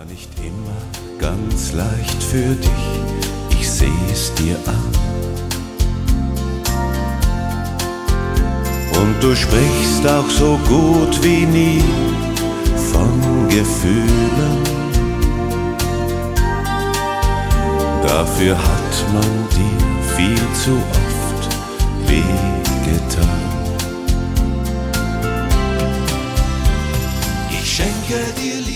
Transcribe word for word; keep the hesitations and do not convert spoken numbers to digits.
nicht immer ganz leicht für dich, ich seh es dir an. Und du sprichst auch so gut wie nie von Gefühlen. Dafür hat man dir viel zu oft wehgetan. Ich schenke dir Liebe.